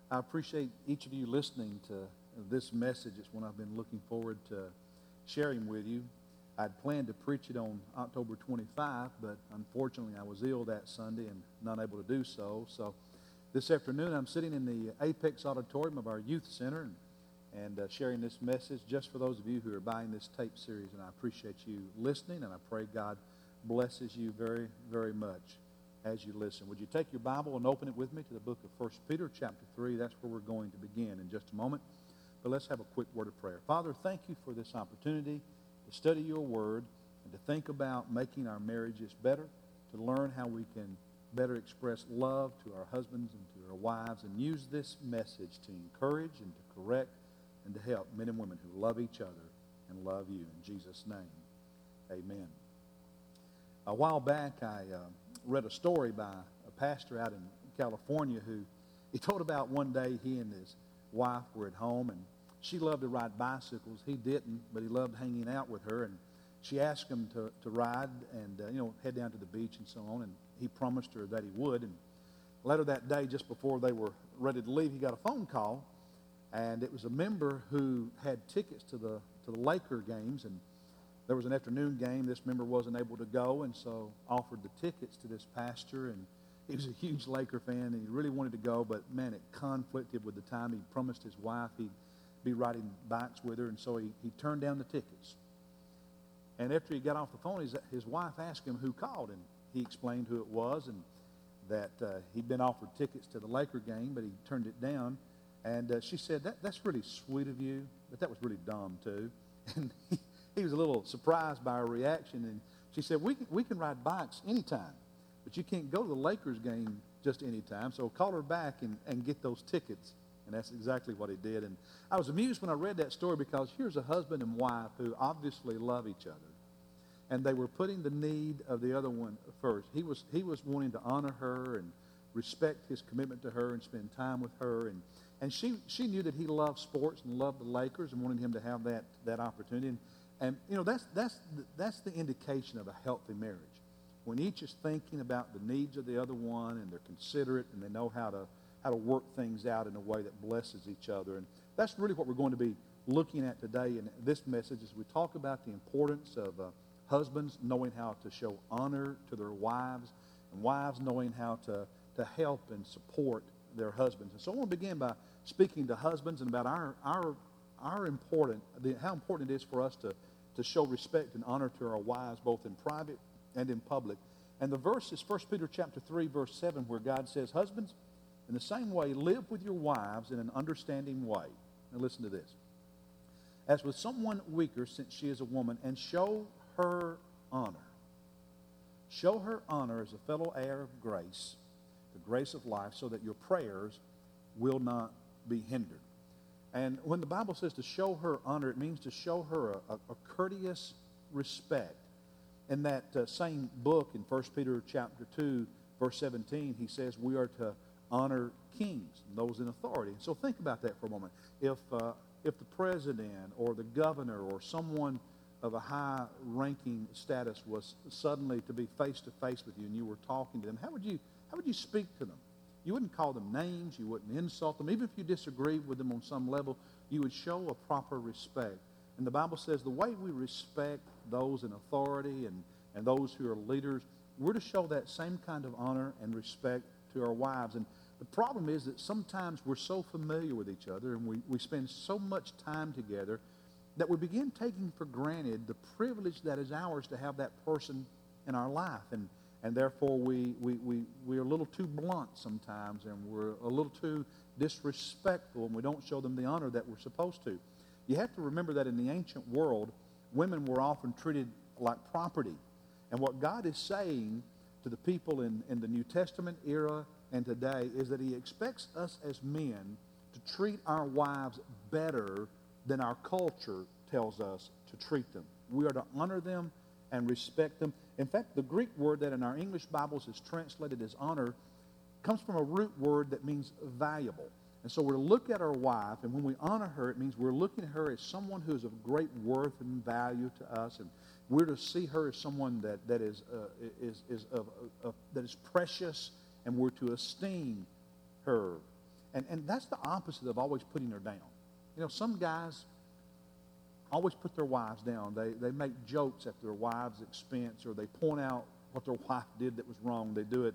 I appreciate each of you listening to this message. It's one I've been looking forward to sharing with you. I'd planned to preach it on October 25, but unfortunately I was ill that Sunday and not able to do so. So this afternoon I'm sitting in the Apex Auditorium of our youth center and sharing this message just for those of you who are buying this tape series. And I appreciate you listening, and I pray God blesses you very, very much as you listen. Would you take your Bible and open it with me to the book of 1 Peter chapter 3? That's where we're going to begin in just a moment. But let's have a quick word of prayer. Father, thank you for this opportunity to study your word and to think about making our marriages better, to learn how we can better express love to our husbands and to our wives, and use this message to encourage and to correct and to help men and women who love each other and love you. In Jesus' name, amen. A while back, I read a story by a pastor out in California who he told about one day he and his wife were at home, and she loved to ride bicycles. He didn't, but he loved hanging out with her, and she asked him to ride and head down to the beach and so on, and he promised her that he would. And later that day, just before they were ready to leave, he got a phone call, and it was a member who had tickets to the Laker games, and there was an afternoon game. This member wasn't able to go, and so offered the tickets to this pastor, and he was a huge Laker fan, and he really wanted to go, but man, it conflicted with the time. He promised his wife he'd be riding bikes with her, and so he turned down the tickets. And after he got off the phone, his wife asked him who called, and he explained who it was, and that he'd been offered tickets to the Laker game, but he turned it down. And she said, that's really sweet of you, but that was really dumb too. And he was a little surprised by her reaction, and she said, we can ride bikes anytime, but you can't go to the Lakers game just anytime, so call her back and get those tickets. And that's exactly what he did. And I was amused when I read that story, because here's a husband and wife who obviously love each other, and they were putting the need of the other one first. He was wanting to honor her and respect his commitment to her and spend time with her, and she knew that he loved sports and loved the Lakers and wanted him to have that opportunity. And that's the indication of a healthy marriage, when each is thinking about the needs of the other one, and they're considerate, and they know how to work things out in a way that blesses each other. And that's really what we're going to be looking at today in this message, as we talk about the importance of husbands knowing how to show honor to their wives, and wives knowing how to help and support their husbands. And so I want to begin by speaking to husbands and about how important it is for us to show respect and honor to our wives, both in private and in public. And the verse is 1 Peter chapter 3, verse 7, where God says, "Husbands, in the same way, live with your wives in an understanding way." Now listen to this. "As with someone weaker, since she is a woman, and show her honor." Show her honor as a fellow heir of grace, the grace of life, so that your prayers will not be hindered. And when the Bible says to show her honor, it means to show her a courteous respect. In that same book, in 1 Peter chapter 2, verse 17, he says we are to honor kings and those in authority. So think about that for a moment. If the president or the governor or someone of a high-ranking status was suddenly to be face-to-face with you, and you were talking to them, how would you speak to them? You wouldn't call them names. You wouldn't insult them. Even if you disagreed with them on some level, you would show a proper respect. And the Bible says the way we respect those in authority and those who are leaders, we're to show that same kind of honor and respect to our wives. And the problem is that sometimes we're so familiar with each other, and we spend so much time together, that we begin taking for granted the privilege that is ours to have that person in our life. And therefore we're a little too blunt sometimes, and we're a little too disrespectful, and we don't show them the honor that we're supposed to. You have to remember that in the ancient world, women were often treated like property. And what God is saying to the people in the New Testament era and today is that he expects us as men to treat our wives better than our culture tells us to treat them. We are to honor them and respect them. In fact, the Greek word that in our English Bibles is translated as honor comes from a root word that means valuable. And so we're to look at our wife, and when we honor her, it means we're looking at her as someone who is of great worth and value to us, and we're to see her as someone that is precious, and we're to esteem her. And that's the opposite of always putting her down. You know, some guys always put their wives down. They make jokes at their wives' expense, or they point out what their wife did that was wrong. They do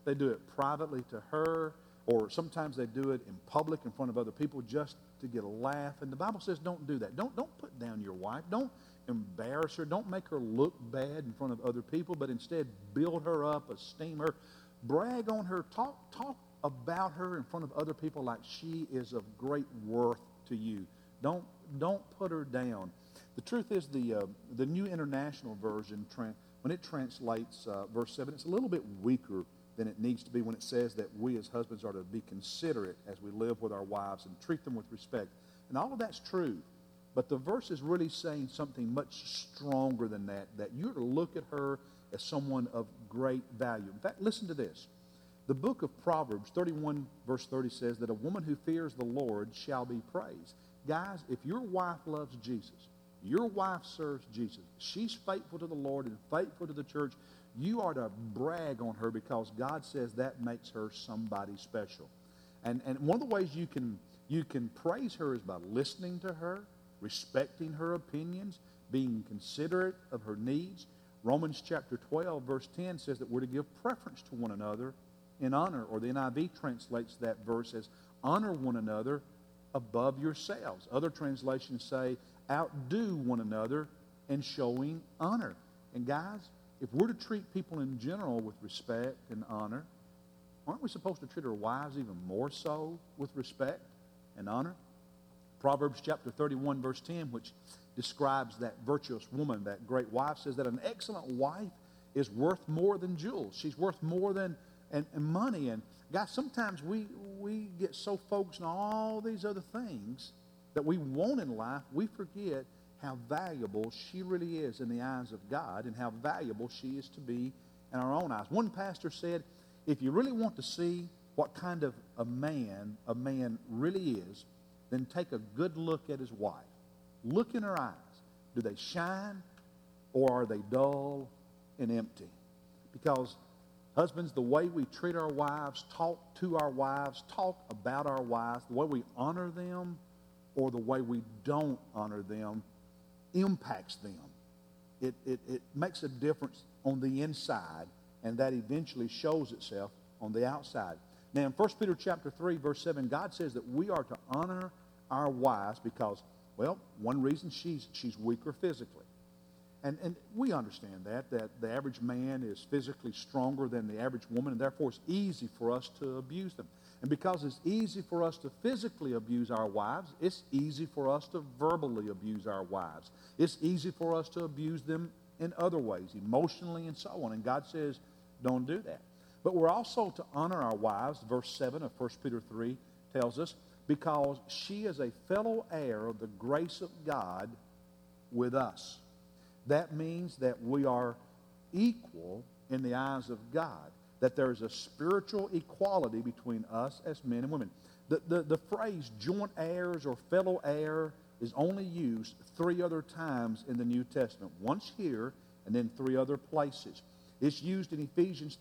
it privately to her, or sometimes they do it in public in front of other people just to get a laugh. And the Bible says don't do that. Don't put down your wife. Don't embarrass her. Don't make her look bad in front of other people, but instead build her up, esteem her, brag on her, talk about her in front of other people like she is of great worth to you. Don't put her down. The truth is the New International Version, when it translates verse 7, it's a little bit weaker than it needs to be when it says that we as husbands are to be considerate as we live with our wives and treat them with respect. And all of that's true. But the verse is really saying something much stronger than that you're to look at her as someone of great value. In fact, listen to this. The book of Proverbs 31 verse 30 says that a woman who fears the Lord shall be praised. Guys, if your wife loves Jesus, your wife serves Jesus, she's faithful to the Lord and faithful to the church, you are to brag on her because God says that makes her somebody special. And one of the ways you can praise her is by listening to her, respecting her opinions, being considerate of her needs. Romans chapter 12 verse 10 says that we're to give preference to one another in honor, or the NIV translates that verse as honor one another above yourselves. Other translations say outdo one another in showing honor. And guys, if we're to treat people in general with respect and honor, aren't we supposed to treat our wives even more so with respect and honor? Proverbs chapter 31 verse 10, which describes that virtuous woman, that great wife, says that an excellent wife is worth more than jewels. She's worth more than and money. And guys, sometimes we get so focused on all these other things that we want in life, we forget how valuable she really is in the eyes of God and how valuable she is to be in our own eyes. One pastor said, if you really want to see what kind of a man really is, then take a good look at his wife. Look in her eyes. Do they shine, or are they dull and empty? Because husbands, the way we treat our wives, talk to our wives, talk about our wives, the way we honor them or the way we don't honor them impacts them. It makes a difference on the inside, and that eventually shows itself on the outside. Now, in 1 Peter chapter 3, verse 7, God says that we are to honor our wives because, well, one reason she's weaker physically. And we understand that the average man is physically stronger than the average woman, and therefore it's easy for us to abuse them. And because it's easy for us to physically abuse our wives, it's easy for us to verbally abuse our wives. It's easy for us to abuse them in other ways, emotionally and so on. And God says, don't do that. But we're also to honor our wives. Verse 7 of 1 Peter 3 tells us, because she is a fellow heir of the grace of God with us. That means that we are equal in the eyes of God, that there is a spiritual equality between us as men and women. The phrase joint heirs or fellow heir is only used 3 other times in the New Testament. Once here and then 3 other places. It's used in Ephesians